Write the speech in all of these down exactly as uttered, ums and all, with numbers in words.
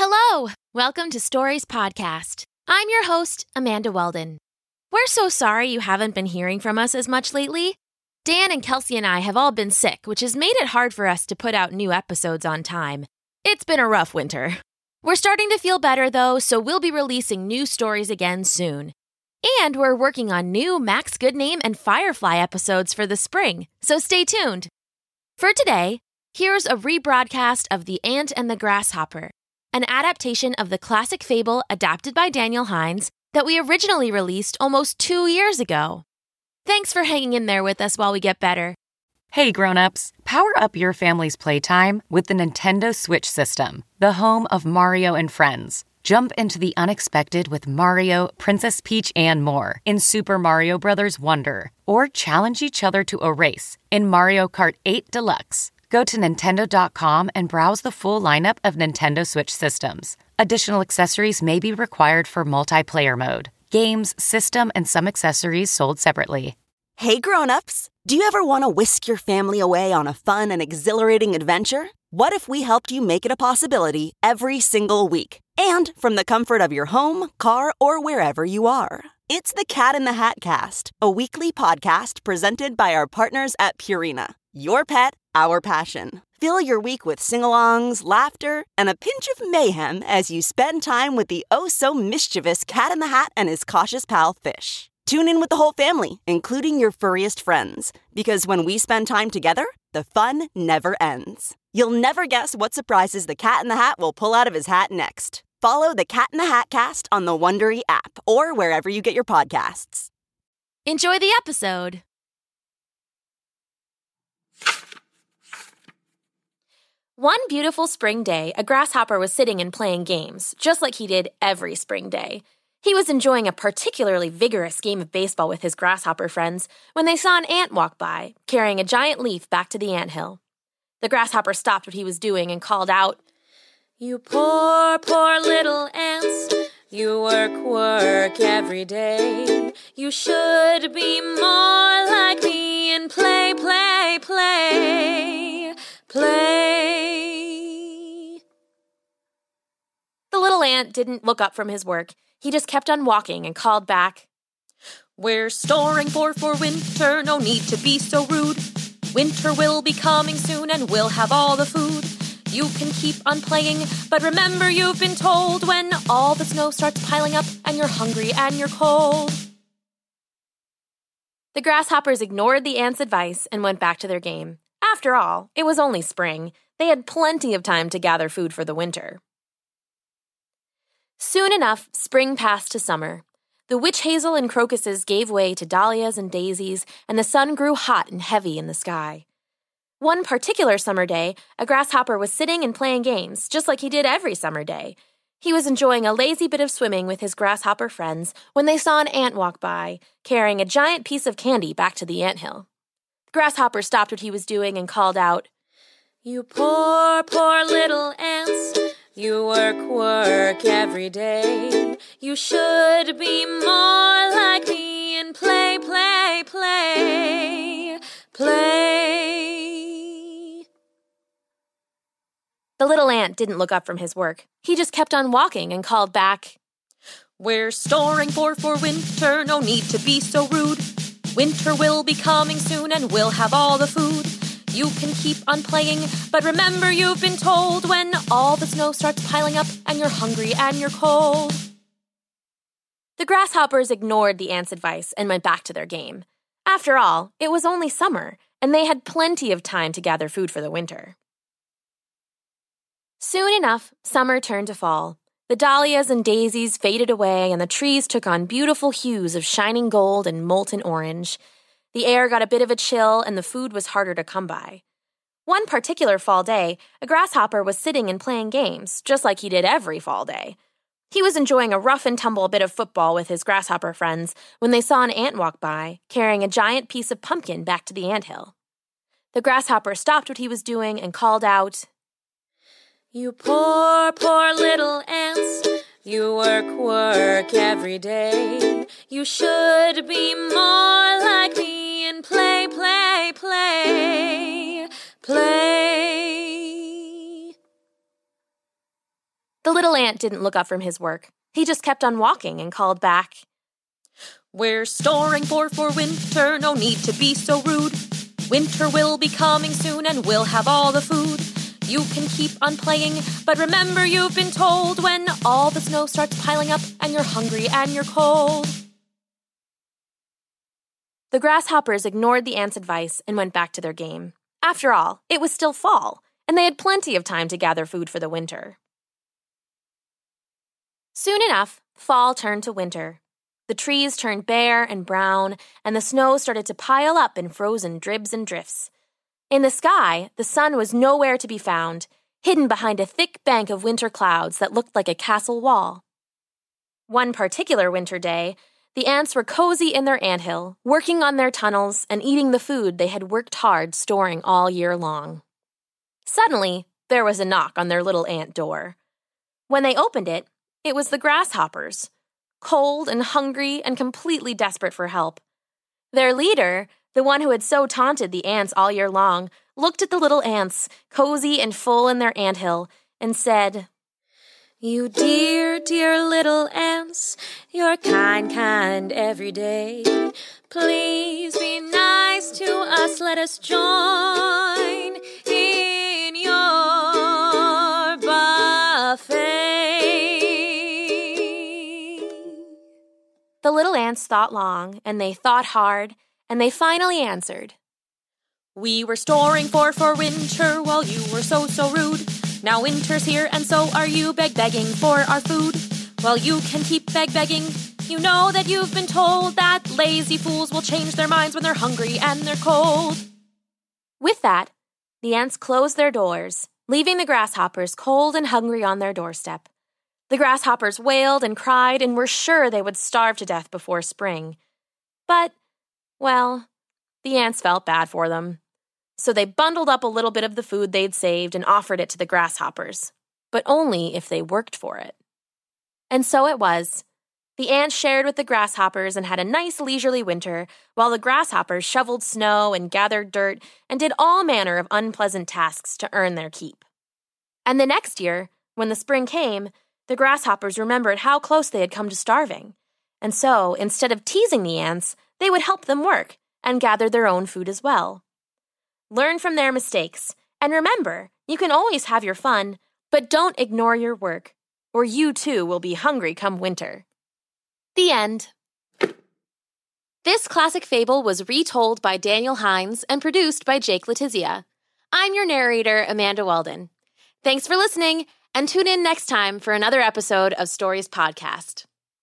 Hello! Welcome to Stories Podcast. I'm your host, Amanda Weldon. We're so sorry you haven't been hearing from us as much lately. Dan and Kelsey and I have all been sick, which has made it hard for us to put out new episodes on time. It's been a rough winter. We're starting to feel better, though, so we'll be releasing new stories again soon. And we're working on new Max Goodname and Firefly episodes for the spring, so stay tuned. For today, here's a rebroadcast of The Ant and the Grasshopper, an adaptation of the classic fable adapted by Daniel Hines that we originally released almost two years ago. Thanks for hanging in there with us while we get better. Hey grown-ups, power up your family's playtime with the Nintendo Switch system, the home of Mario and Friends. Jump into the unexpected with Mario, Princess Peach, and more in Super Mario Bros. Wonder, or challenge each other to a race in Mario Kart eight Deluxe. Go to Nintendo dot com and browse the full lineup of Nintendo Switch systems. Additional accessories may be required for multiplayer mode. Games, system, and some accessories sold separately. Hey grown-ups, do you ever want to whisk your family away on a fun and exhilarating adventure? What if we helped you make it a possibility every single week? And from the comfort of your home, car, or wherever you are. It's the Cat in the Hat Cast, a weekly podcast presented by our partners at Purina. Your pet, our passion. Fill your week with sing-alongs, laughter, and a pinch of mayhem as you spend time with the oh-so-mischievous Cat in the Hat and his cautious pal, Fish. Tune in with the whole family, including your furriest friends, because when we spend time together, the fun never ends. You'll never guess what surprises the Cat in the Hat will pull out of his hat next. Follow the Cat in the Hat Cast on the Wondery app or wherever you get your podcasts. Enjoy the episode. One beautiful spring day, a grasshopper was sitting and playing games, just like he did every spring day. He was enjoying a particularly vigorous game of baseball with his grasshopper friends when they saw an ant walk by, carrying a giant leaf back to the anthill. The grasshopper stopped what he was doing and called out, "You poor, poor little ants, you work, work every day. You should be more like me and play, play, play, play." The little ant didn't look up from his work. He just kept on walking and called back, "We're storing for for winter, no need to be so rude. Winter will be coming soon and we'll have all the food. You can keep on playing, but remember you've been told when all the snow starts piling up and you're hungry and you're cold." The grasshoppers ignored the ant's advice and went back to their game. After all, it was only spring. They had plenty of time to gather food for the winter. Soon enough, spring passed to summer. The witch hazel and crocuses gave way to dahlias and daisies, and the sun grew hot and heavy in the sky. One particular summer day, a grasshopper was sitting and playing games, just like he did every summer day. He was enjoying a lazy bit of swimming with his grasshopper friends when they saw an ant walk by, carrying a giant piece of candy back to the anthill. The grasshopper stopped what he was doing and called out, "You poor, poor little ants, you work, work every day. You should be more like me and play, play, play, play." The little ant didn't look up from his work. He just kept on walking and called back, "We're storing for for winter, no need to be so rude. Winter will be coming soon and we'll have all the food. You can keep on playing, but remember you've been told when all the snow starts piling up and you're hungry and you're cold." The grasshoppers ignored the ant's advice and went back to their game. After all, it was only summer, and they had plenty of time to gather food for the winter. Soon enough, summer turned to fall. The dahlias and daisies faded away, and the trees took on beautiful hues of shining gold and molten orange. The air got a bit of a chill, and the food was harder to come by. One particular fall day, a grasshopper was sitting and playing games, just like he did every fall day. He was enjoying a rough-and-tumble bit of football with his grasshopper friends when they saw an ant walk by, carrying a giant piece of pumpkin back to the anthill. The grasshopper stopped what he was doing and called out, "You poor, poor little ants, you work, work every day. You should be more like me and play, play, play, play." The little ant didn't look up from his work. He just kept on walking and called back, "We're storing for for winter, no need to be so rude. Winter will be coming soon and we'll have all the food. You can keep on playing, but remember you've been told when all the snow starts piling up and you're hungry and you're cold." The grasshoppers ignored the ant's advice and went back to their game. After all, it was still fall, and they had plenty of time to gather food for the winter. Soon enough, fall turned to winter. The trees turned bare and brown, and the snow started to pile up in frozen dribs and drifts. In the sky, the sun was nowhere to be found, hidden behind a thick bank of winter clouds that looked like a castle wall. One particular winter day, the ants were cozy in their anthill, working on their tunnels and eating the food they had worked hard storing all year long. Suddenly, there was a knock on their little ant door. When they opened it, it was the grasshoppers, cold and hungry and completely desperate for help. Their leader, the one who had so taunted the ants all year long, looked at the little ants, cozy and full in their anthill, and said, "You dear, dear little ants, you're kind, kind every day. Please be nice to us, let us join in your buffet." The little ants thought long, and they thought hard, and they finally answered, "We were storing for for winter while you were so, so rude. Now winter's here, and so are you, beg-begging for our food. Well, you can keep beg-begging. You know that you've been told that lazy fools will change their minds when they're hungry and they're cold." With that, the ants closed their doors, leaving the grasshoppers cold and hungry on their doorstep. The grasshoppers wailed and cried and were sure they would starve to death before spring. But, well, the ants felt bad for them. So they bundled up a little bit of the food they'd saved and offered it to the grasshoppers, but only if they worked for it. And so it was. The ants shared with the grasshoppers and had a nice leisurely winter, while the grasshoppers shoveled snow and gathered dirt and did all manner of unpleasant tasks to earn their keep. And the next year, when the spring came, the grasshoppers remembered how close they had come to starving. And so, instead of teasing the ants, they would help them work and gather their own food as well. Learn from their mistakes, and remember, you can always have your fun, but don't ignore your work, or you too will be hungry come winter. The end. This classic fable was retold by Daniel Hines and produced by Jake Letizia. I'm your narrator, Amanda Weldon. Thanks for listening, and tune in next time for another episode of Stories Podcast.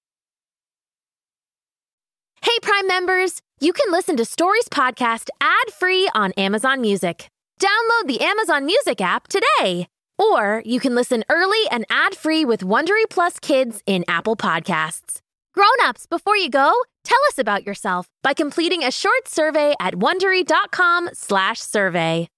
Hey, Prime members! You can listen to Stories Podcast ad-free on Amazon Music. Download the Amazon Music app today. Or you can listen early and ad-free with Wondery Plus Kids in Apple Podcasts. Grown-ups, before you go, tell us about yourself by completing a short survey at Wondery dot com slash survey.